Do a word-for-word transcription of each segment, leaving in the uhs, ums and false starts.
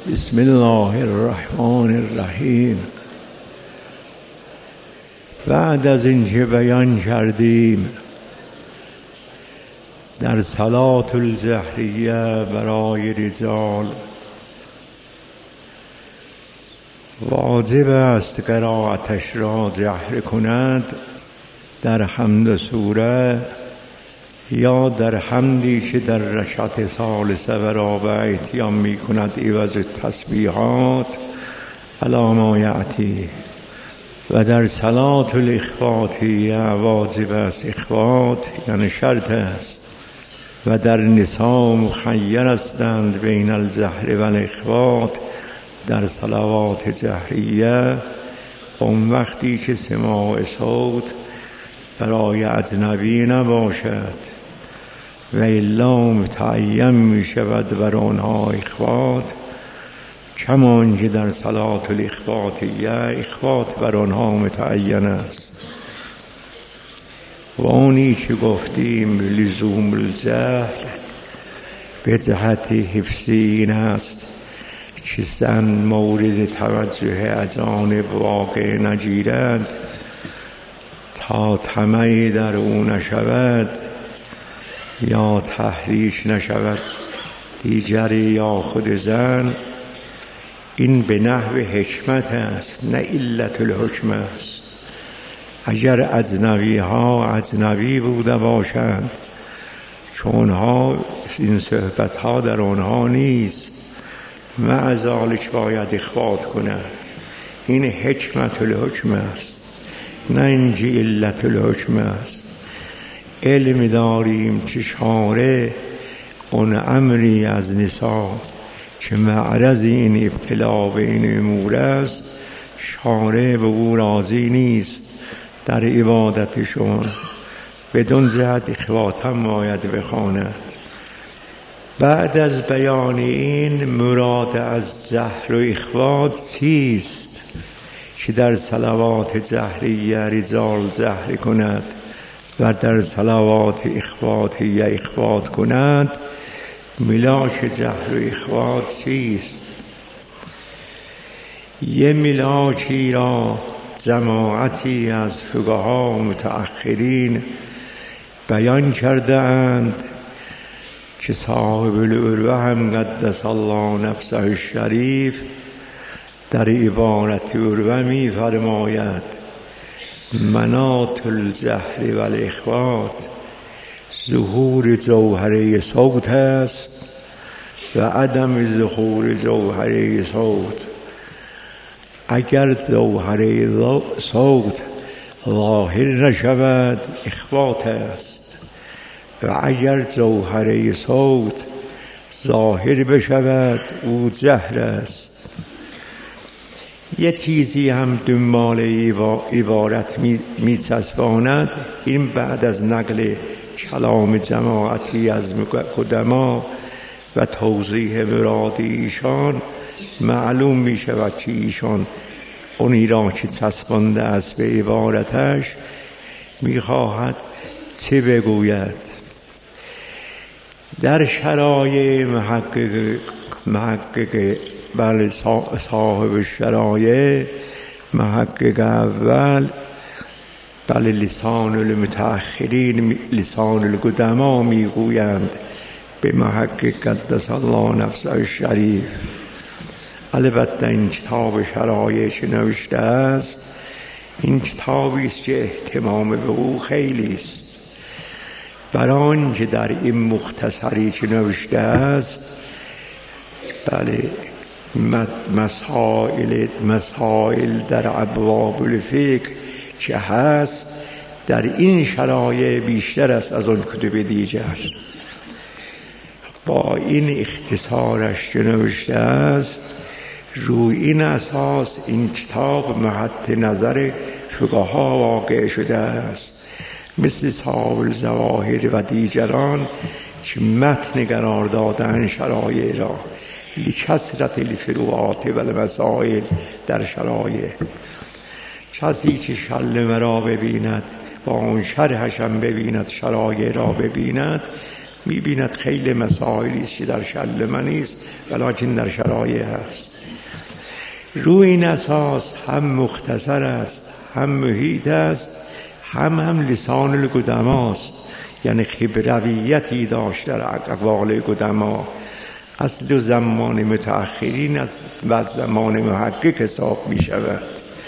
بسم الله الرحمن الرحیم. بعد از اینکه بیان کردیم در صلات الجهریه برای رجال واجب است قرائتش را جهر کند در حمد سوره یا در حمدی که در رکعت ثالثه و رابعه اتیان می کند عوض تسبیحات علی ما یأتی، و در صلات الاخفاتیه واجب است اخفات، یعنی شرط است، و در نساء مخیر هستند بین الجهر و الاخفات در صلوات جهریه. اون وقتی که سماع صوت برای اجنبی نباشد و الا متعین می شود بر آنها اخفات، کمان که در صلات الاخفاتیه اخفات بر آنها متعین است. و آنی که گفتیم لزوم الجهر به جهت حفظی این است که زن مورد توجه اجانب واقع نگیرد تا طمعی در او نشود یا تحریش نشود دیگری یا خود زن. این به نحو حکمت است نه علت الحکم است. اگر اجنبی ها اجنبی بوده باشند چون ها این صحبت ها در آنها نیست مع ذلک باید اخفات کند. این حکمت الحکم است نه اینکه علت الحکم است. علم داریم که شارع اون امری از نساء که معرض این ابتلا به این امور است شارع به او راضی نیست در عبادتشون، بدون جهت اخوات هم باید بخواند. بعد از بیان این مراد از جهر و اخوات چیست که در صلوات جهریه رجال جهر کند و در صلوات اخواتیه اخوات کند؟ ملاک جهر و اخوات چیست؟ یه ملاکی را جماعتی از فقها متأخرین بیان کرده اند که صاحب العروة هم قدس الله نفسه الشریف در عبارت عروة می فرماید مناط الجهر و الاخفات ظهور جوهره صوت است و عدم ظهور جوهره صوت. اگر جوهره صوت ظاهر نشود اخفات است و اگر جوهره صوت ظاهر بشود او جهر است. یه چیزی هم دنبال عبارت می چسباند. این بعد از نقل کلام جماعتی از قدما و توضیح مراد ایشان معلوم می شود که ایشان اونی را که چسبانده است به عبارتش می خواهد چه بگوید. در شرایع محقق محقق بله صاحب شرایع محقق اول بله لسان المتأخرین لسان القدما میگویند به محقق قدس الله نفسه الشریف. البته این کتاب شرایع که نوشته است این کتابی است که اهتمام به او خیلی است، برای آنکه در این مختصری که نوشته است بله مسائل مسائل در ابواب الفقه که هست در این شرایع بیشتر است از آن کتب دیگر. با این اختصارش که نوشته است روی این اساس این کتاب محط نظر فقها واقع شده است، مثل صاحب الظواهر و دیگران که متن قرار دادن شرایع را لکثرت الفروعات و المسائل در شرایع. کسی که شلمه را ببیند با اون شرحش هم ببیند شرایع را ببیند می‌بیند خیلی مسائلی است که در شل من نیست ولیکن در شرایع هست. روی این اساس هم مختصر است، هم محیط است، هم هم لسان القدماست، یعنی خبرویتی داشت در اقوال قدما. اصل و زمان متأخرین از و زمان محقق حساب می شود.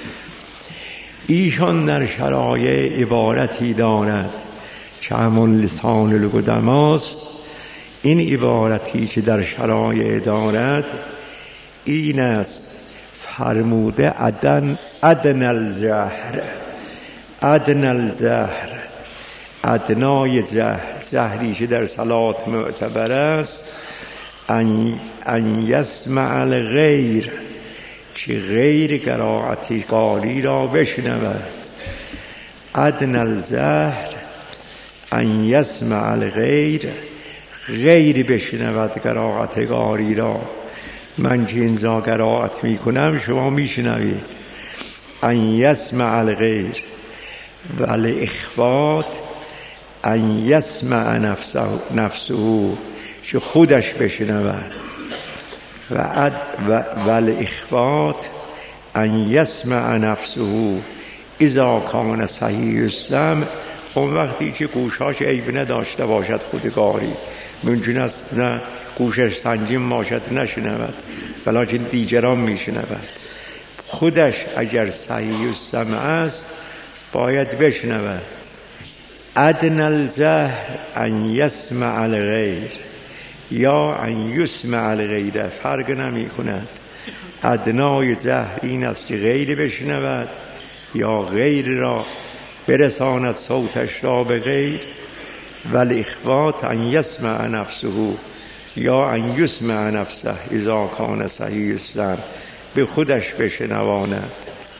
ایشان در شرایع عبارتی دارد که همون لسان القدماست. این عبارتی که در شرایع دارد این است: فرموده ادن ادن الزهر، ادن الزهر، ادنای زهر، زهری که در صلات معتبر است، ان, ان یسمع الغیر، که غیر قرائت قاری را بشنود. ادن الزهر ان یسمع الغیر، غیر بشنود قرائت قاری را. من که اینجا قرائت می کنم شما می شنوید. ان یسمع الغیر ولی اخوات ان یسمع نفسه, نفسه، که خودش بشنود. و اد و ولی اخوات ان یسمع نفسه اذا کان صحیح السمع، اون وقتی که گوشاش عیب نداشته باشد خود قاری. ممکن است نه گوشش سنگین باشد نشنود ولیکن دیگران میشنود. خودش اگر صحیح السمع است باید بشنود. ادنى الزهر ان یسمع الغیر یا ان یسمع الغیر، فرق نمی کند. ادنای زهر این است که غیر بشنود یا غیر را برساند صوتش را به غیر. ولی اخوات ان یسمع نفسه یا ان یسمع نفسه اذا کان صحیح السمع، به خودش بشنواند.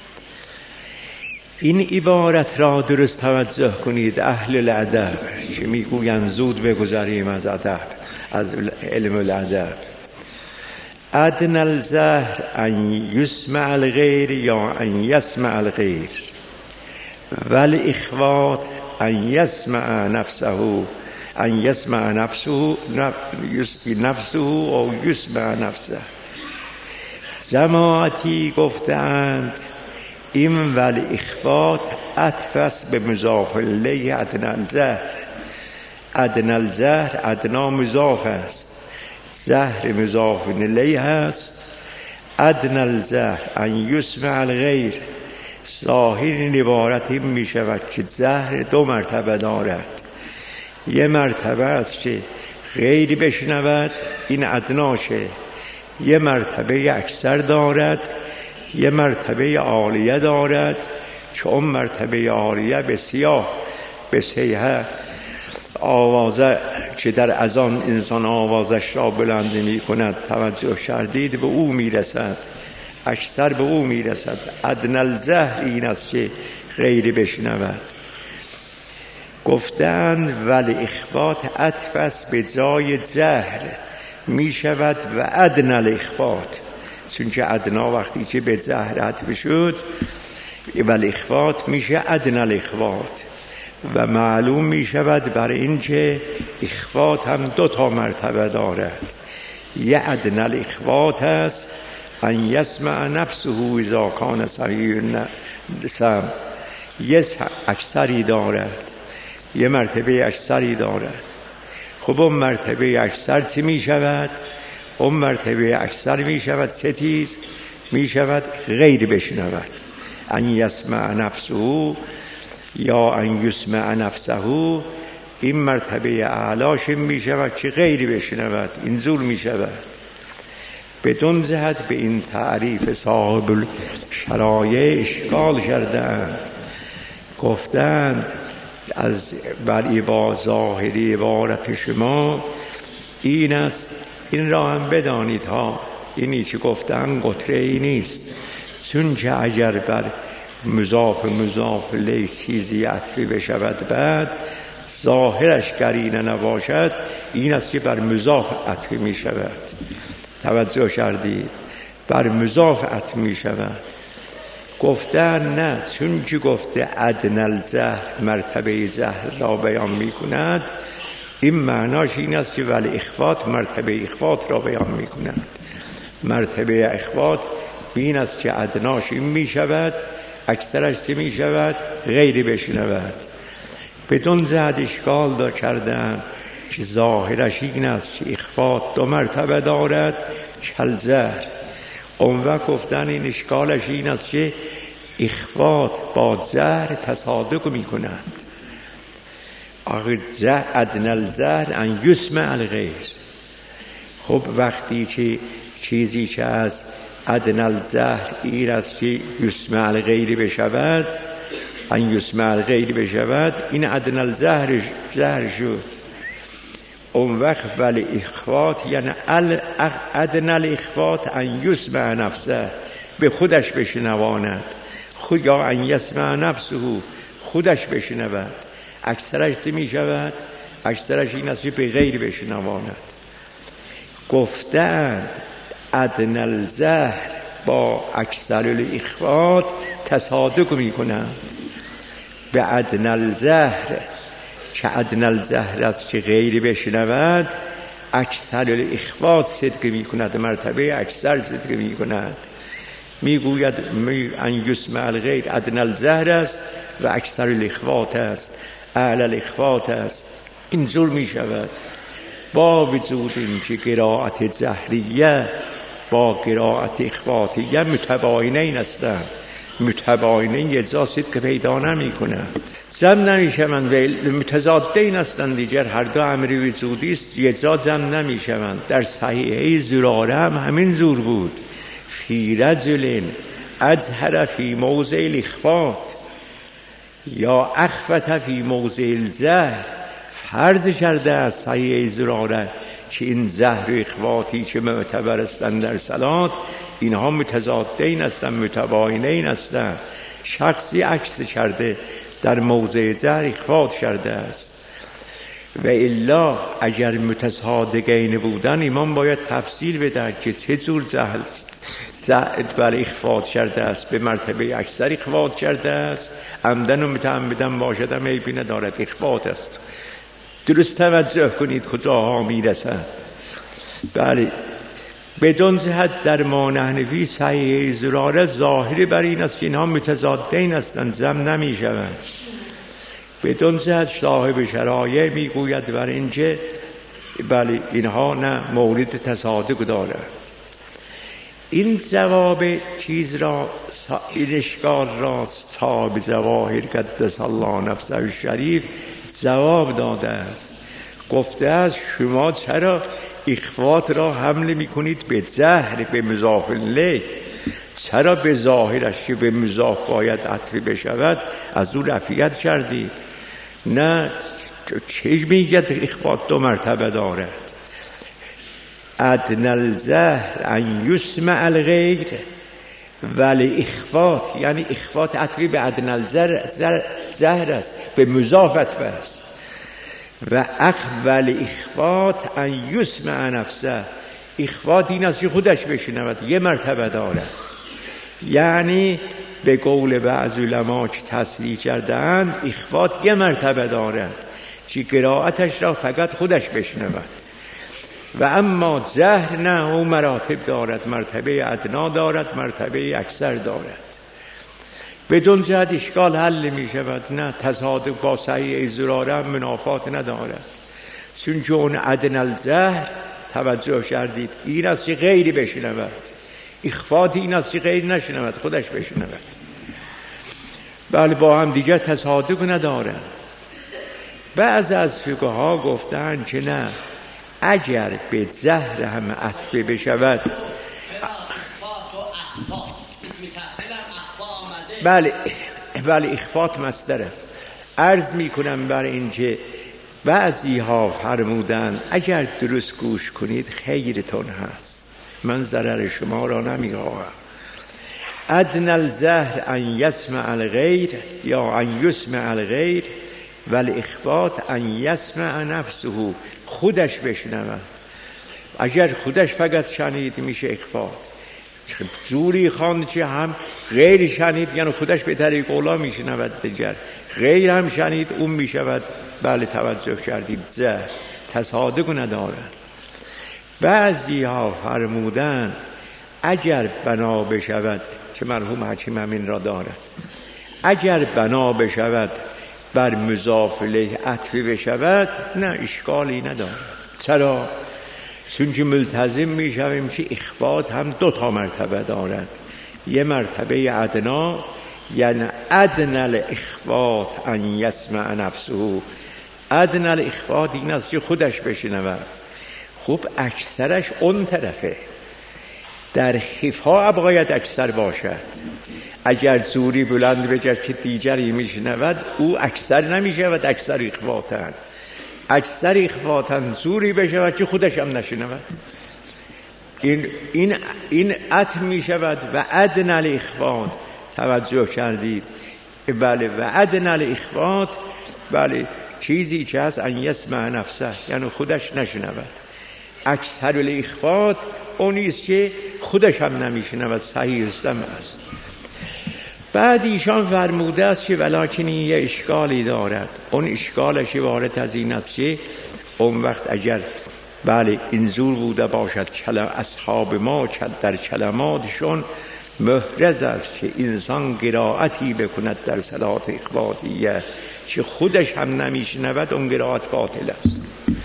این عبارت را درست توجه کنید اهل الادب که میگویند زود بگذریم از ادب، از علم الادب. ادنى الزهر ان یسمع الغیر یا ان یسمع الغیر ولی اخوات ان یسمع نفسه، ان یسمع نفسه نفسه او یسمع نفسه. جماعتی گفتند این ولی اخوات عطف است به مضاف الیه ادنى الزهر. ادنى الزهر ادنا مضاف است، زهر مضاف الیه است. ادنى الزهر ان یسمع الغیر، ظاهر این عبارت این می شود که زهر دو مرتبه دارد. یه مرتبه است که غیر بشنود، این ادناشه. یه مرتبه اکثر دارد، یه مرتبه عالیه دارد که اون مرتبه عالیه بسیار بسیحه آوازه که در اذان انسان آوازش را بلند می کند توجه کردید به او می رسد، اکثر به او می رسد. ادنى الزهر این است که غیر بشنود. گفتند ولی اخوات عطف است به جای زهر می شود و ادنى الاخوات، چون که ادنا وقتی که به زهر عطف شد ولی اخوات میشه ادنى الاخوات و معلوم می شود بر این که اخوات هم دو تا مرتبه دارد. یه ادنى الاخوات است ان یسمع نفسه اذا کان صحیح السمع، یه اکثری دارد، یه مرتبه اکثری دارد. خب اون مرتبه اکثر چی می شود؟ اون مرتبه اکثر می شود سه چیز می شود: غیر بشنود، ان یسمع نفسه یا ان یسمع نفسه. این مرتبه اعلاش می شود که غیر بشنود، این زور می شود. بدون جهت به این تعریف صاحب الشرایع اشکال کردند. گفتند از بر با ظاهری عبارت شما این است، این را هم بدانید ها، اینی که گفتن قطره ای نیست، چون که اگر بر مضاف مضاف لی چیزی عطفی بشود بعد ظاهرش قرینه نباشد، این است که بر مضاف عطفی می شود. توجه کردید؟ بر مضاف عطف می شود. گفتن نه، چون که گفته ادنى الزهر مرتبه زهر را بیان می کند، این معناش این است که ولی اخفات مرتبه اخفات را بیان می کند. مرتبه اخفات این است که ادناش این می شود، اکثرش چه می شود؟ غیری بشنود. بدون زد اشکال دا کردن که ظاهرش این است که اخفات دو مرتبه دارد کل زهر. اون وقت گفتن این اشکالش این است که اخفات با زهر تصادق می کنند. آخر زهر ادنى الزهر ان یسمع الغیر. خب وقتی که چیزی که از ادنى الزهر این است که یسمع الغیر بشود، ان یسمع الغیر بشود، این ادنى الزهر زهر شد. اون وقت ولی اخفات یعنی ادنى الاخفات ان یسمع نفسه، به خودش بشنواند، خود یا ان یسمع نفسه، خودش بشنود. اکثرش چه می شود؟ اکثرش این است که به غیر بشنواند. گفتند ادنى الزهر با اکثر الاخفات تصادق می کنند. به ادنى الزهر که ادنى الزهر است که غیر بشنود، اکثر الاخفات صدق می کند، مرتبه اکثر صدق می کند. می گوید ان یسمع الغیر ادنى الزهر است و اکثر الاخفات است، اعلی الاخفات است. اینجور می شود. با وجود این که قرائت زهریه با قرائت اخفاتیه متباینین هستند، متباینین یجزا صدق پیدا نمی کنند، جمع نمی شوند، متضادین هستند دیگر. هر دو امر وجودی است، یجزا جمع نمی شوند. در صحیحه زراره هم همین زور بود. فی رجل اظهر فی موضع الاخفات یا اخفت فی موضع الزهر. فرض کرده از صحیح زراره که این زهر و اخواتی که معتبر هستند در صلات، اینها متضادین هستند، متباینین هستند. شخصی عکس کرده، در موضع زهر اخوات کرده است. و الا اگر متصادقین بودن، ایمان باید تفصیل بده که چه جور زهر زهد بر اخوات کرده است. به مرتبه اکثر اخوات کرده است، عمدن و متعمدن باشد هم عیبی ندارد، اخوات است. درست توجه کنید کجاها میرسد. بله، بدون جهت در ما نحنفی صحیح زراره ظاهری بر این است که اینها متضادین هستند، ضم نمی شوند. بدون جهت صاحب شرایع میگوید بر اینکه بله اینها نه مورد تصادق دارد. این جواب چیز را، این اشکال را صاحب ظواهر قدس الله نفسه الشریف جواب داده است. گفته است شما چرا اخفات را حمل می کنید به زهر، به مضاف الیه؟ چرا به ظاهرش که به مضاف باید عطف بشود از او رفعیت کردید؟ نه، چه میگه اخفات دو مرتبه دارد. ادنى الزهر ان یسمع الغیر، ولی اخفات یعنی اخفات عطفی به ادنى الزهر زهر است، به مضاف عطف است. و اقبل اخفات ان یسمع نفسه، اخفات این است که خودش بشنود، یه مرتبه دارد. یعنی به قول بعض علما که تصریح کردند اخفات یه مرتبه دارد که قرائتش را فقط خودش بشنود. و اما زهر نه، او مراتب دارد، مرتبه ادنا دارد، مرتبه اکثر دارد. بدون جهت اشکال حل می شود. نه، تصادق با صحیح زراره هم منافات ندارد، چون که اون ادنى الزهر توجه کردید این است که غیری بشنود، اخفات این است که غیری نشنود، خودش بشنود. بله، با هم دیگر تصادق ندارد. بعض از فقها گفتن که نه، اگر به زهر هم عطف بشود، بله بله اخفات مصدر است. عرض می کنم بر این که بعضی ها فرمودن اگر درست گوش کنید خیرتون هست، من ضرر شما را نمی خواهم. ادنى الزهر ان یسمع الغیر یا ان یسمع الغیر، ولی اخفات ان یسمع نفسه، خودش بشنود. اگر خودش فقط شنید میشه اخفات. زوری خواند که هم غیر شنید، یعنی خودش به طریق اولا میشنود دیگر، غیر هم شنید اون میشود. بله توجه کردید زهر. تصادق ندارد. بعضی ها فرمودن اگر بنا بشود، که مرحوم حکیم همین را دارد، اگر بنا بشود بر مضاف الیه عطفی بشود نه اشکالی ندارد. چرا؟ چون که ملتزم می شویم که اخفات هم دو تا مرتبه دارد. یه مرتبه ادنا، یعنی ادنى الاخفات ان یسمع نفسه. ادنى الاخفات این است که خودش بشنود. خب اکثرش اون طرفه. در خفا باید اکثر باشد. اگر زوری بلند بجد که دیگری میشنود، او اکثر نمیشود، اکثر اخفاتن. اکثر اخفاتن زوری بشود که خودش هم نشنود. این این این عطف میشود و ادنى الاخفات. توجه کردید؟ بله، و ادنى الاخفات، بله، چیزی که هست ان یسمع نفسه، یعنی خودش نشنود. اکثر الاخفات اونیست که خودش هم نمیشنود، صحیح سمع است. بعد ایشان فرموده است که ولکن این یه اشکالی دارد. اون اشکالش عبارت از این است که اون وقت اگر بله اینجور بوده باشد کلم اصحاب ما در کلماتشون محرز است که انسان قرائتی بکند در صلات اخباتیه که خودش هم نمیشنود، اون قرائت باطل است.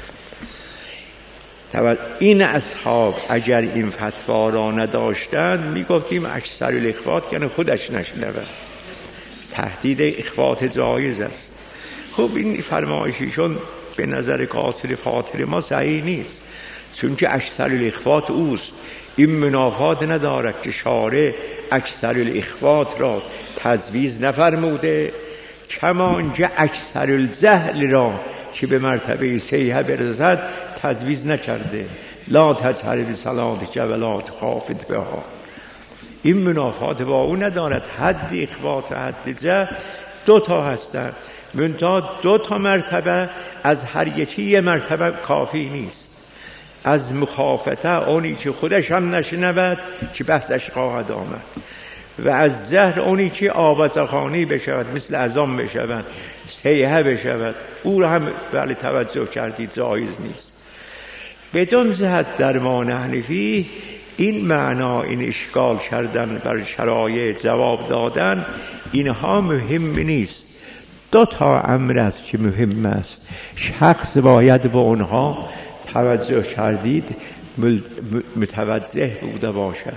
این اصحاب اگر این فتوا را نداشتند میگفتیم اکثر الاخفات یعنی خودش نشنود. تهدید اخفات جایز است. خب این فرمایشیشون به نظر قاصر فاطر ما صحیح نیست، چون که اکثر الاخفات اوست. این منافات ندارد که شارع اکثر الاخفات را تجویز نفرموده، کما اینجا اکثر الجهل را که به مرتبه صیحه برسد تجویز نکرده. لا تجهر بصلاتک ولا تخافت بها. این منافات با او ندارد. حد اخفات و حد جهل دو تا هستند، منتها دو تا مرتبه از هر یکی یه مرتبه کافی نیست. از مخافته اونی که خودش هم نشنود که بحثش خواهد آمد، و از زهر اونی که آوازخانی بشود، مثل اذان بشود، صیحه بشود، او را هم بله توجه کردید جایز نیست. بدون جهت در ما نحنفی این معنا، این اشکال کردن بر شرایع جواب دادن، اینها مهم نیست. دو تا امر است که مهم است، شخص باید به اونها توجه کردید، متوجه بوده باشد.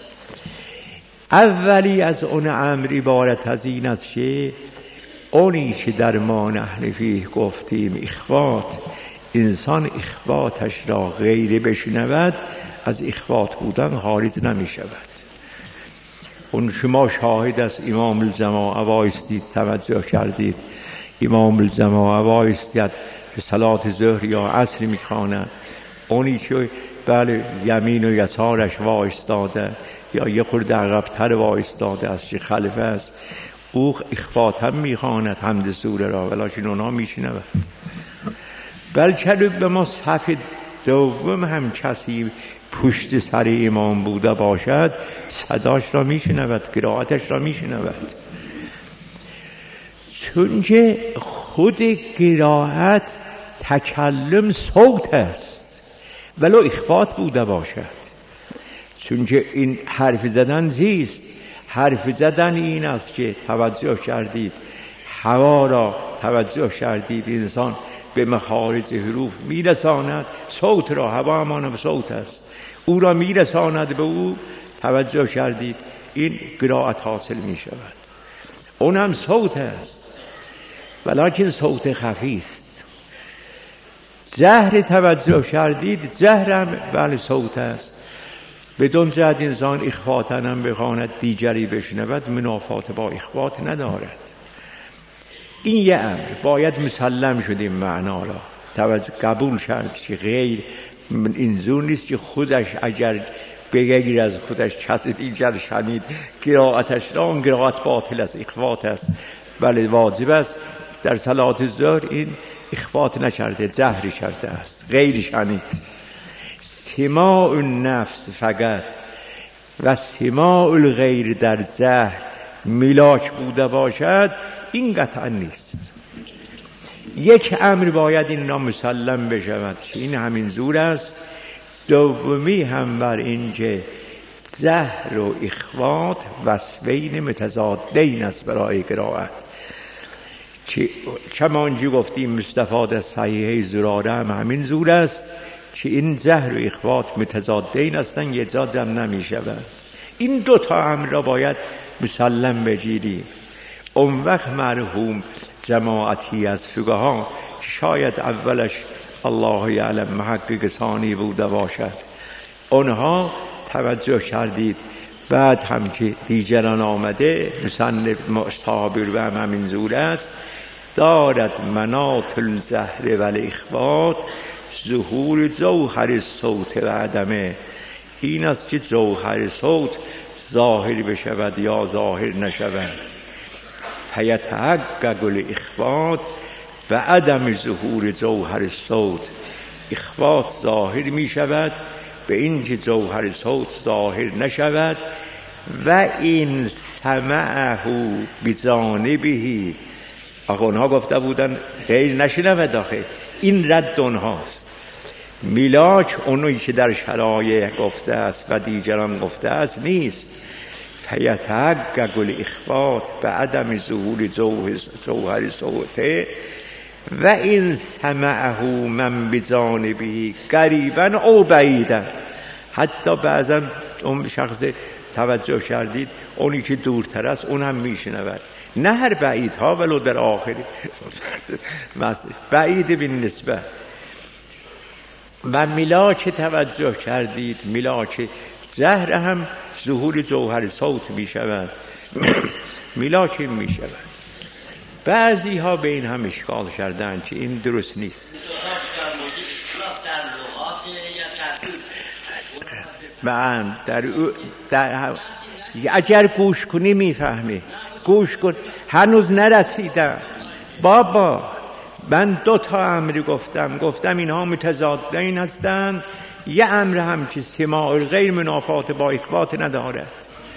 اولی از اون امر عبارت از این است که اونی که در ما نحنفی گفتیم اخوات، انسان اخواتش را غیر بشنود، از اخوات بودن خارج نمی شود. اون شما شاهد است، امام الجماعه وایستید، توجه کردید، امام الجماعه وایستید که صلات ظهر یا عصر میخواند، اونی که بله یمین و یسارش وایستاده یا یه خورده عقب‌تر وایستاده است که خلفه است، او اخوات هم میخواند حمد سوره را، ولیکن اونا میشنود. بلکه به ما صف دوم هم کسی پشت سر امام بوده باشد، صداش را میشنود، قرائتش را میشنود، چون که خود قرائت تکلم صوت است ولو اخوات بوده باشد. چون که این حرف زدن زیست، حرف زدن این است که توجه کردید هوا را توجه کردید انسان به مخارج حروف میرساند، صوت را، هوا همان صوت است، او را میرساند به او، توجه کردید این قرائت حاصل می شود. اون هم صوت است ولیکن صوت خفی است. جهر توجه کردید، جهر هم بله صوت است. بدون جهت انسان اخواتن هم بخواند دیگری بشنود، منافات با اخوات ندارد. این یه امر باید مسلم شدیم معنا را توجه قبول کرد که غیر اینجور نیست که خودش اگر بغیر از خودش کسی دیگر شنید قرائتش را، اون قرائت باطل است، اخوات است. بله واجب است در صلات ظهر این اخوات نکرده، جهری کرده است، غیر شنید. سماع النفس فقط و سماع الغیر در جهر ملاک بوده باشد، این قطعا نیست. یک امر باید این را مسلم بشود که این همین زور است. دومی هم بر این که زهر و اخوات وصفین متضادین است برای قرائت. چمانجی گفتیم مستفاد از صحیحه زراره هم همین زور است که این زهر و اخوات متضادین هستند، یک جا جمع نمی شود. این دو تا امر را باید مسلم بگیریم. اون وقت مرحوم جماعتی از فقها که شاید اولش الله یعلم محقق ثانی بوده باشد، اونها توجه کردید بعد هم که دیگران آمده مصنف مصابر و هم همین زور است، دارد مناط الزهر و الاخوات ظهور جوهر صوت و عدمه. این است که جوهر صوت ظاهر بشود یا ظاهر نشود. فیتحقق الاخوات و عدم ظهور جوهر صوت. اخوات ظاهر می شود به این که جوهر صوت ظاهر نشود. و این سمعه بجانبه، آخه اونها گفته بودن غیر نشنود، آخه این رد اونهاست. میلاک اونوی که در شرایع گفته است و دیگران گفته است نیست. فیتحقق الاخوات به عدم ظهور جوهر صوته و این سمعه من بجانبه قریبا او بعیدا. حتی بعضا اون شخص توجه کردید اونی که دورتر است اون هم میشنود، نه هر بعید ها ولو در آخری بعید بین نسبه. و ملاک توجه کردید ملاک زهر هم ظهور جوهر صوت می شود، ملاک می شود. بعضی ها به این هم اشکال کردن که این درست نیست. من در, در اگر گوش کنی میفهمی، گوش کن. هنوز نرسیدم بابا. من دو تا امر گفتم گفتم اینها متضادین هستند. یه امر هم که سماع غیر منافات با اخوات ندارد.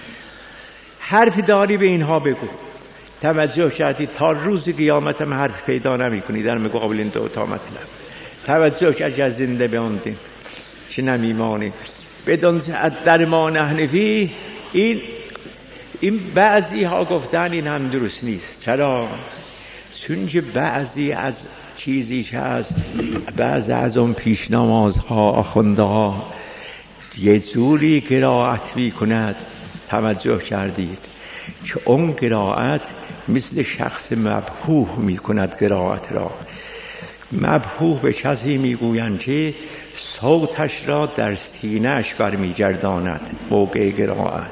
حرف داری به اینها بگو. توجه کردی تا روز قیامت هم حرف پیدا نمی کنی در مقابل این دو تا مطلب. توجه که اگر زنده بیاندیم چه نمیمانی بدون در ما نحنفی. این این بعضی ها گفتن این هم درست نیست. چرا؟ چون که بعضی از چیزی که از بعضی از اون پیش نمازها آخونده ها یه جوری قرائت می کند. توجه کردید که اون قرائت مثل شخص مبهوح می کند قرائت را. مبهوح به کسی می گویند که صوتش را در سینه‌اش برمی گرداند موقع قرائت.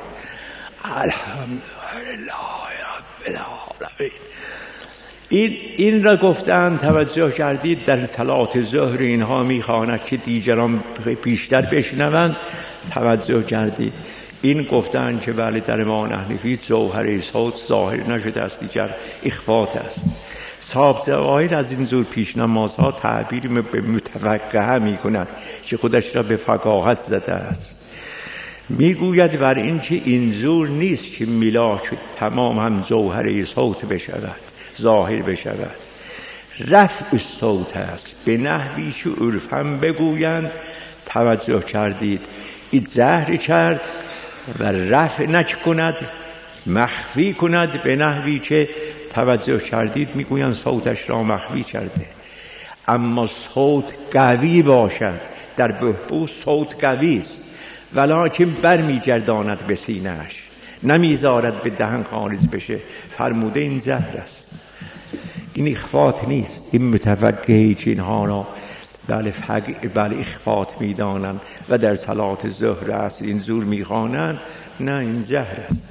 الحمدلله رب العالمین. این این را گفتن. توجه کردید در صلات ظهر اینها میخواند که دیگران بیشتر بشنوند. توجه کردید این گفتن که بله در ما نحنفی جوهر صوت ظاهر نشده است، دیگر اخوات است. صاحب جواهر از این زور پیش نمازها تعبیر به متفقه می کند که خودش را به فقاهت زده است. میگوید بر این که این زور نیست که ملاک تمام هم جوهر صوت بشود، ظاهر بشود. رفع صوت است به نحوی که عرفاً بگویند. توجه کردید این زهر کرد و رفع نکند، مخفی کند به نحوی که توجه کردید میگویند صوتش را مخفی کرده. اما صوت قوی باشد، در بهبود صوت قوی است ولکن برمیگرداند به سینه‌اش، نمیذارد به دهن خارج بشه. فرموده این زهر است، این اخوات نیست. این متفقهی که اینها را بله, بله اخوات میدانند و در صلات ظهر است این زور میخوانند، نه این زهر است.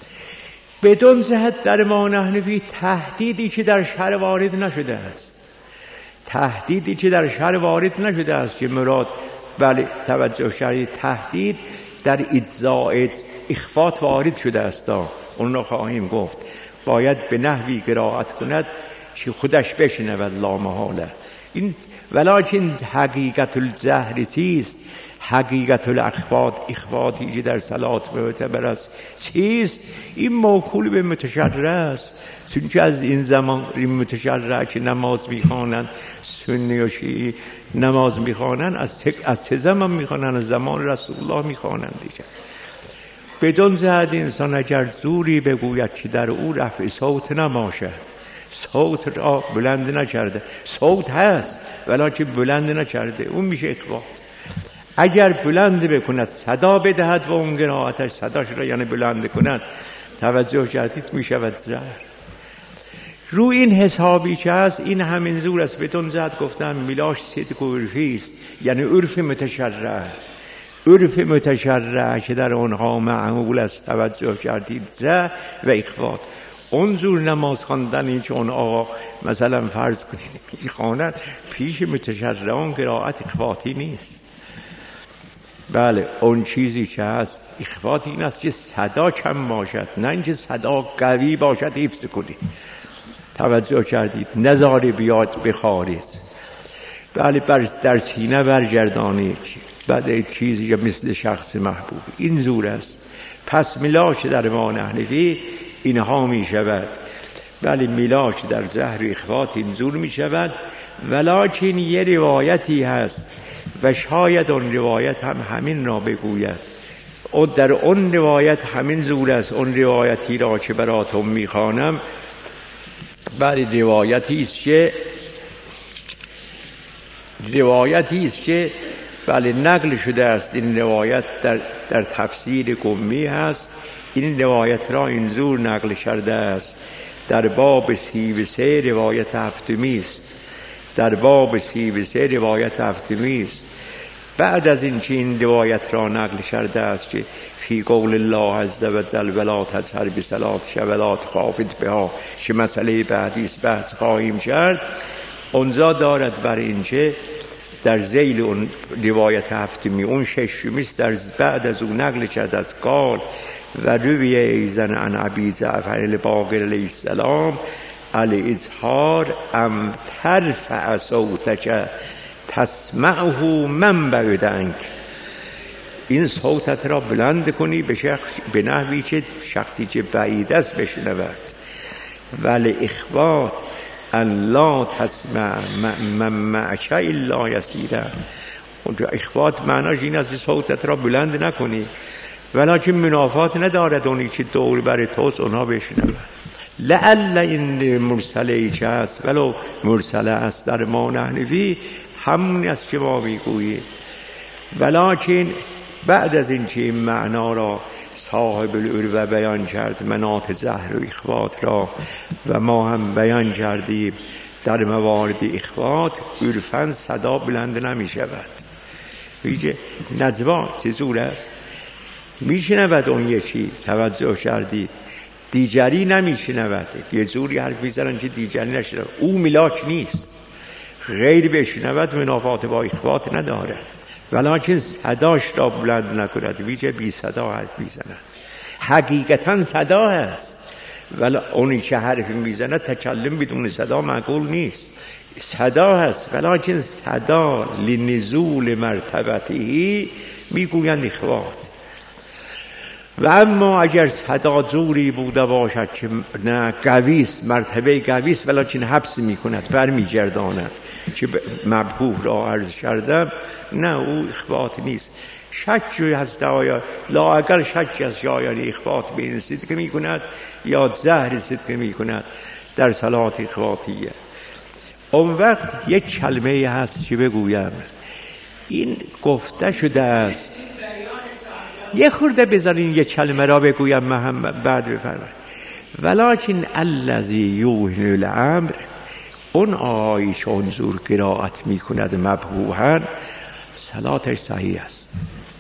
بدون جهت در ما نحنفی تهدیدی که در شرع وارد نشده است، تهدیدی که در شرع وارد نشده است که مراد بله توجه شرعی تهدید در اجزاء اخوات وارد شده است. اون را خواهیم گفت. باید به نحوی قرائت کند که خودش بشنود لا محاله. این ولکن حقیقت الزهر چیست؟ حقیقت الاخوات اخواتی که در صلات معتبر است چیست؟ این موکول به متشرع است، چون که از این زمان این متشرع که نماز میخوانند سنی و شیعی نماز میخوانند از از چه زمان میخوانند؟ از زمان رسول الله میخوانند دیگه. بدون زد انسان اگر زوری بگوید که در او رفع صوت نباشد، صوت را بلند نکرده، صوت هست ولی بلند نکرده، اون میشه اخوات. اگر بلند بکند صدا بدهد و اون قرائتش صداش را یعنی بلند کند، توجه کردید میشود زهر. رو این حسابی که هست این همین زور است. بدون زد گفتم میلاش صدق و عرفی است، یعنی عرف متشرع، عرف متشرع که در اونها معمول است. توجه کردید زهر و اخوات. اون زور نماز خواندنی که اون آقا مثلا فرض کنید میخواند پیش متشرعان قرائت اخواتی نیست. بله اون چیزی که هست اخوات این است که صدا کم باشد، نه اینکه صدا قوی باشد حفظ کنید. توجه کردید نظاره بیاد به خارج. بله بر در سینه برگردانید بعد چیزی که مثل شخص محبوب، این زور است. پس میلاش در ما نحنفی اینها می شود. بله میلاش در زهر اخوات این زور می شود. ولیکن یه روایتی هست و شاید اون روایت هم همین را بگوید. او در اون روایت همین زور است. اون روایتی را که براتون می خوانم بله روایتی است که روایتی است که بله نقل شده است. این روایت در در تفسیر قمی هست. این روایت را این زور نقل کرده است. در باب سی و سه روایت هفتمی است. در باب سی و سه روایت هفتمی است. بعد از این که این روایت را نقل کرده است که فی قول الله عز و جل ولا تجهر بصلاتک ولا تخافت بها، که مسئله بعدی است بحث خواهیم کرد. اونجا دارد بر این که در ذیل اون روایت هفتمی اون ششمی است. در بعد از اون نقل کرده از قال و روی ایزن عن ابی جعفر الباقر علیه السلام الاظهار ام ترفع صوتک تسمعه من بعدک، این صوتت را بلند کنی به شخص به نحوی که شخصی که بعید است بشنود. ولی اخوات الله تسمع من معک الا یسیرا. اخوات معناش این است صوتت را بلند نکنی ولیکن منافات ندارد اونی که دور بر توست اونها بشنود. لعل این مرسله که است ولو مرسله است در ما نحنفی همون است که ما میگوییم. ولیکن بعد از این که این معنا را صاحب العروه بیان کرد، مناط زهر و اخوات را، و ما هم بیان کردیم در موارد اخوات عرفاً صدا بلند نمی شود. ویژه نجوا چه زور است می شنود اون یکی. توجه کردید دیگری نمی شنود. یه زوری حرف می زنن که دیگری نشنود. او ملاک نیست، غیر بشنود منافات با اخوات ندارد. ولیکن صداش را بلند نکند، ویژه بی صدا حرف میزند. حقیقتا صدا هست ولی اونی که حرف میزند تکلم بدون صدا معقول نیست. صدا هست ولیکن صدا لنزول مرتبتی میگویند اخوات. و اما اگر صدا زوری بوده باشد که نه قویست، مرتبه قویست ولیکن حبس میکند برمیگرداند که مبهوح را عرض کردم، نه او اخوات نیست. شکی هست آیا لا اگر شکی هست آیا اخوات به این صدق می کند یا زهر صدق می کند در صلات اخواتیه. اون وقت یک کلمه هست که بگویم این گفته شده است، یه خورده بذارین یک کلمه را بگویم محمد بعد بفرمایید. ولکن الذی یوهن الامر، اون آقایی که اون زور قرائت می کند مبهوحاً صلاتش صحیح است.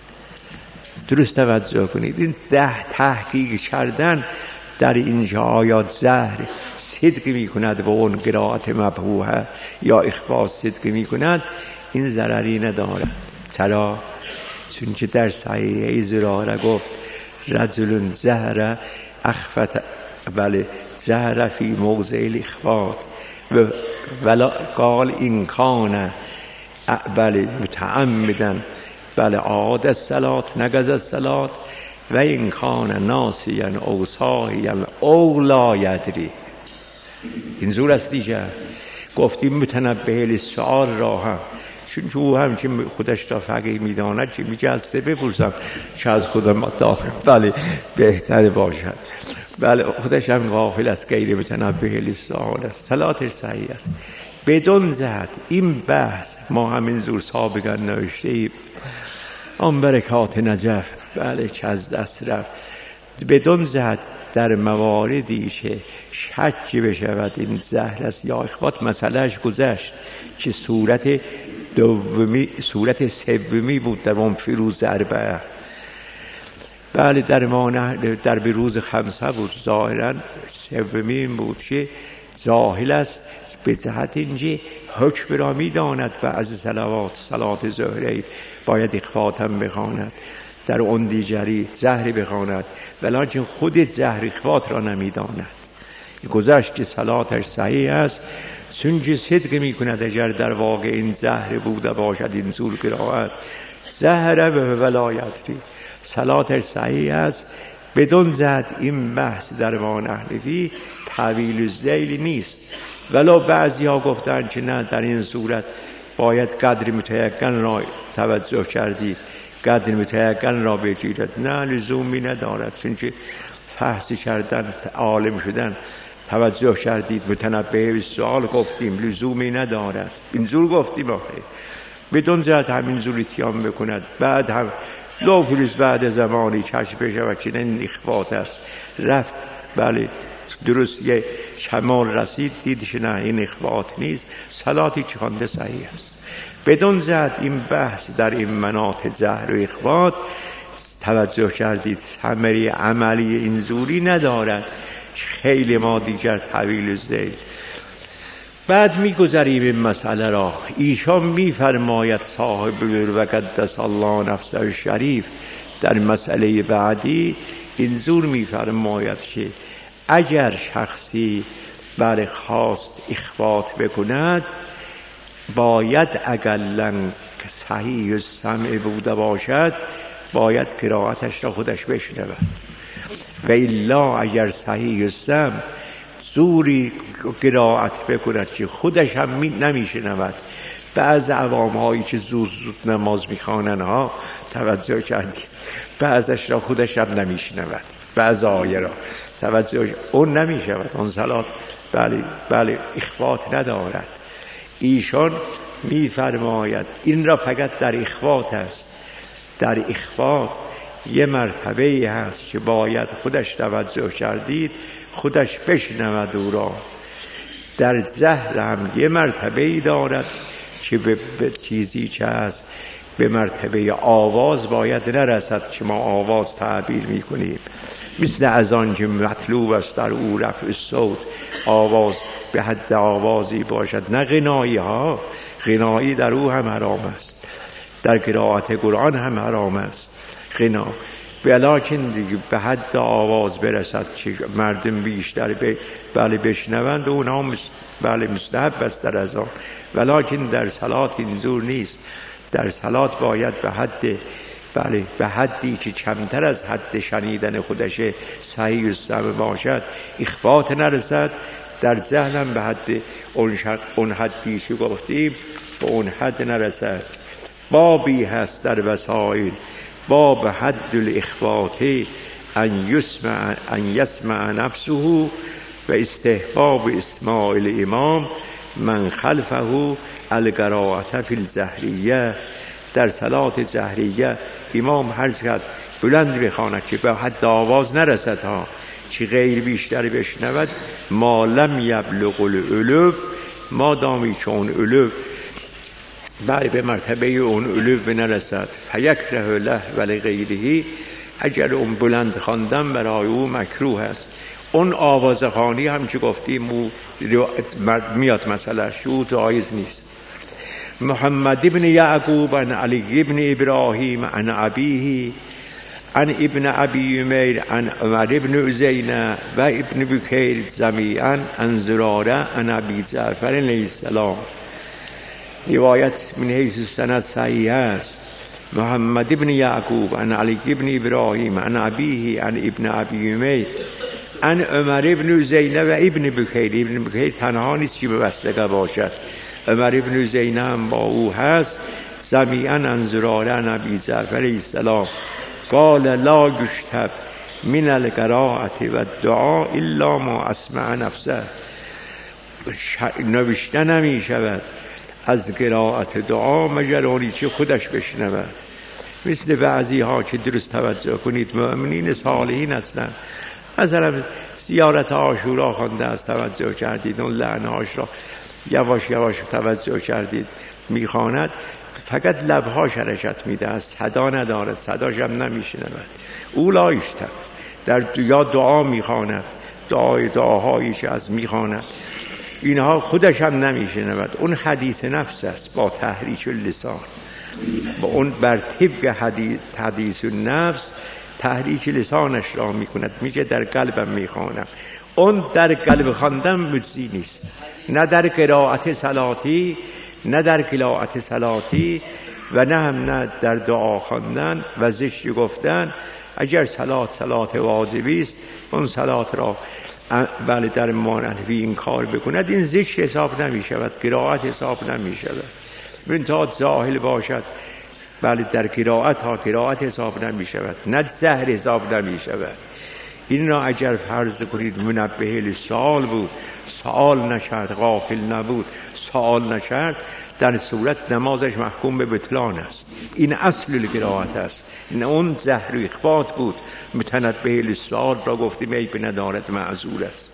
درست توجه کنید. این ده تحقیق کردن در اینجا آیات زهر صدق می کند و اون قرائت مبهوحه یا اخفا صدق می کند، این ضرری ندارد. چرا؟ چون که در صحیحه زراره گفت رجل زهر اخفت بله زهر فی موضع الاخفات و ولا قال این کان بله متعمدن بله عاد الصلات نگز الصلات و این کان ناسیان او ساهیان او لا یدری. این زور است دیگه. گفتیم متنبه للسؤال را هم، چون او هم که خودش را فقیه میداند چه میگه از سه بپرسم چه از خودم دانم بله بهتر باشد. بله خودش هم غافل است، غیر متنبه للسؤال است، صلاتش صحیح است. بدون زد این بحث ما همین زور سابقا نوشته ایم آن برکات نجف بله که از دست رفت. بدون زد در مواردی که شک بشود این زهر است یا اخوات مسئلهش گذشت که صورت دومی صورت سومی بود در اون فیروز اربعه. بله در ما در بروز خمسه بود، ظاهرا سومی این بود که ظاهر است به جهت اینجا حکم را میداند بعض صلوات صلات ظهری باید اخوات هم بخواند، در اون دیگری زهر بخواند، ولیکن خود زهر اخوات را نمیداند. گذشت که صلاتش صحیح است چون که صدق میکند اگر در واقع این زهر بوده باشد این زور قرائت زهر به ولایتی صلاتش صحیح است. بدون زد این بحث در ما نحنفی طویل الذیل نیست، ولو بعضی ها گفتن که نه در این صورت باید قدر متیقن را توجه کردی، قدر متیقن را بگیرد. نه لزومی ندارد، چون که فحص کردن عالم شدن توجه کردید متنبه به سوال گفتیم لزومی ندارد. این زور گفتیم آخه بدون زد همین زور اتیام بکند بعد هم لو فلوس بعد زمانی کشف بشود که این اخوات است رفت بله درست یه شمال رسید دیدش نه این اخوات نیست، صلاتی که خوانده صحیح است. بدون زد این بحث در این مناط زهر و اخوات توجه کردید ثمره عملی این زوری ندارد، خیلی ما دیگر طویل الذیل. بعد میگذریم این مسئله را. ایشان میفرماید صاحب و قدس الله نفسه شریف در مسئله بعدی این زور میفرماید که اگر شخصی بر خواست اخوات بکند باید اقلاً که صحیح السمع بوده باشد باید قرائتش را خودش بشنود، و الا اگر صحیح السمع زوری قرائت بکند که خودش هم نمیشنود. بعض عوام هایی که زود زود نماز میخوانن ها توجه کردید بعضش را خودش هم نمیشنود، بعض آیه را توجه اون نمیشود، اون صلات بله بله اخوات ندارد. ایشان میفرماید این را فقط در اخوات است، در اخوات یه مرتبه هست که باید خودش توجه کردید خودش بشنود او را. در زهر هم یه مرتبه دارد که به, به چیزی که هست به مرتبه آواز باید نرسد که ما آواز تعبیر میکنیم، مثل از آن که مطلوب است در او رفع الصوت آواز به حد آوازی باشد، نه غنایی ها. غنایی در او هم حرام است، در قرائت قرآن هم حرام است غنا، ولیکن به حد آواز برسد که مردم بیشتر به بله بشنوند و اونها مست بله مستحب است در از آن، ولیکن در صلات این زور نیست. در صلات باید به حد بله به حدی که کمتر از حد شنیدن خودش صحیح السمع باشد اخوات نرسد. در ذهنم به حد اون, اون حدی که گفتیم به اون حد نرسد. بابی هست در وسائل باب حد الاخوات ان یسمع ان یسمع نفسه و استحباب اسماع الامام من خلفه القراءة فی الزهریه. در صلات زهریه امام هر چقدر بلند بخواند که به حد آواز نرسد ها، چی غیر بیشتر بشنود، ما لم یبلغ الالف، ما دامی که اون الف بله به مرتبه اون الف نرسد، فیکره له ولی غیره، اگر اون بلند خواندن برای او مکروه است. اون آواز خوانی هم که گفتیم او میاد مسئله شو جایز نیست. محمد ابن یعقوب عن علی ابن ابراهیم عن ابیه عن ابن ابی امیر عن عمر ابن عزینه و ابن بکیر جمیعا عن زراره عن ابی جعفر علیه السلام. روایت من حیث سند صحیح است محمد ابن یعقوب عن علی ابن ابراهیم عن ابیه عن ابن ابی امیه عن عمر ابن زینب و ابن بکیر. ابن بکیر تنها نیست که ببستگه باشد، عمر ابن زینب با او هست. سمیعا عن زراره نبی جعفر علیه السلام قال لا یشتب من القراءة و الدعاء الا ما اسمع نفسه. نوشته نمی شود از قرائت دعا مگر آنی چه خودش بشنود. مثل بعضی ها که درست توجه کنید مؤمنین صالحین هستند، مثلا زیارت عاشورا خوانده است توجه کردید، اون لعنهاش را یواش یواش توجه کردید میخواند، فقط لبهاش حرکت میده است، صدا نداره، صداش هم نمیشنود. او لایشتم در یا دعا میخواند، دعای دعاهایی که از میخواند اینها خودش هم نمیشنود. اون حدیث نفس است با تحریک اللسان، با اون بر طبق حدیث حدیث النفس تحریک لسانش را میکند، میگه در قلبم میخوانم. اون در قلب خواندن مجزی نیست، نه در قرائت صلاتی، نه در قرائت صلاتی و نه هم نه در دعا خواندن و ذکر گفتن. اگر صلات صلات واجبی است اون صلات را بله در مانحوی این کار بکند، این ذکر حساب نمی شود، قرائت حساب نمی شود. من تا ظاهر باشد بله در قرائت ها قرائت حساب نمی شود، نه زهر حساب نمی شود. این را اگر فرض کنید منبه للسؤال بود، سؤال نشد، غافل نبود، سؤال نشد، در صورت نمازش محکوم به بطلان است. این اصل قرائت است، نه اون زهر و اخفات بود. متنبه للسؤال را گفتیم ای به ندارد معذور است.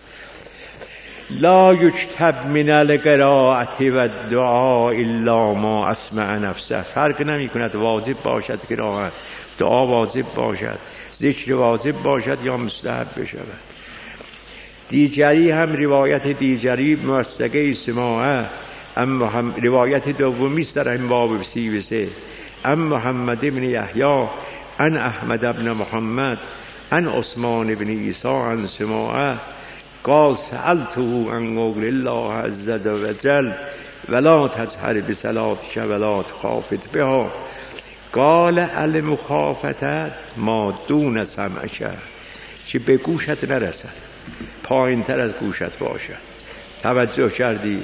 لا یجتب من القراءة و الدعاء الا ما اسمع نفسه. فرق نمی کند واجب باشد قرائت، دعا واجب باشد، ذکر واجب باشد یا مستحب بشود. دیگری هم روایت دیگری موثقه سماعه، اما هم روایت دومی است در این باب سی و سه. اما محمد ابن یحیی عن احمد ابن محمد عن عثمان ابن عیسی عن سماعه قال سألته عن قول الله عز وجل ولا تجهر بصلاتك ولا تخافت بها قال المخافت ما دون سمعک، که به گوشت نرسد، پایین تر از گوشت باشد. توجه کردی؟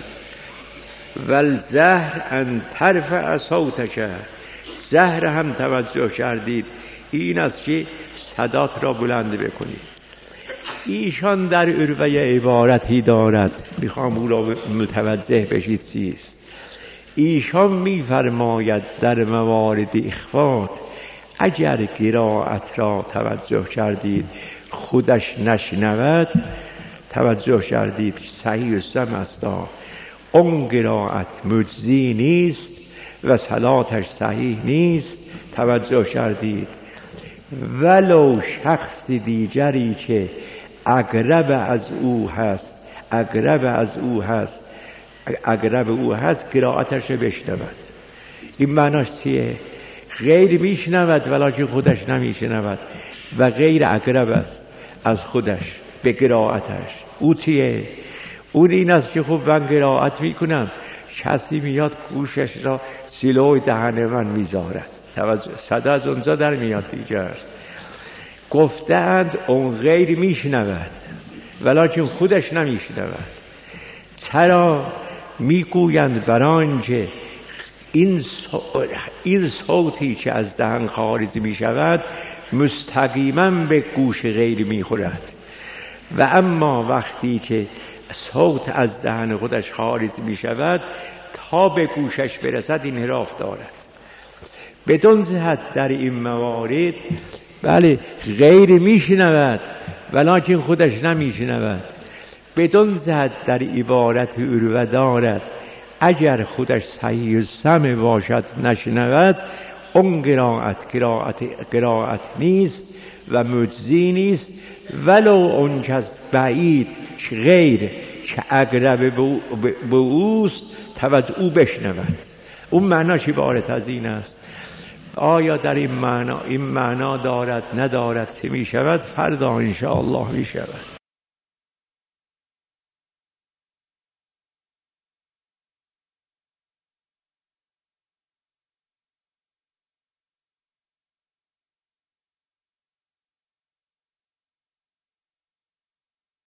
والزهر ان ترفع صوتک، زهر هم توجه کردید این است که صدات را بلند بکنید. ایشان در عروه عبارتی دارد، میخوام او را متوجه بشید چیست. ایشان میفرماید در موارد اخفات اگر قرائت را توجه کردید خودش نشنود، توجه کردید صحیح سم است، اون قرائت مجزی نیست و صلاتش صحیح نیست. توجه کردید؟ ولو شخص دیگری که اقرب از او هست، اقرب از او هست اقرب او هست قرائتش رو بشنود. این معناش چیه؟ غیر میشنود ولیکن خودش نمیشنود و غیر اقرب است از خودش به قرائتش. او چیه؟ اون این است که خب من قرائت میکنم، کسی میاد گوشش را جلوی دهن من میذارد، توجه صدا از اونجا در میاد دیگر. گفتند اون غیر میشنود ولیکن خودش نمیشنود. چرا میگویند؟ برای اینکه این این صوتی که از دهن خارج میشود مستقیما به گوش غیر میخورد و اما وقتی که صوت از دهن خودش خارج میشود تا به گوشش برسد انحراف دارد. بدون جهت در این موارد بله غیر میشنود ولیکن خودش نمیشنود. بدون جهت در عبارت عروه دارد، اگر خودش صحیح سمع باشد نشنود، اون قرائت قرائت قرائت نیست و مجزی نیست، ولو اون کس بعید غیر که اقرب به اوست توجه او بشنود. اون معناش عبارت از این است. آیا در این معنا این معنا دارد ندارد چه می شود؟ فردا ان شاء الله می شود.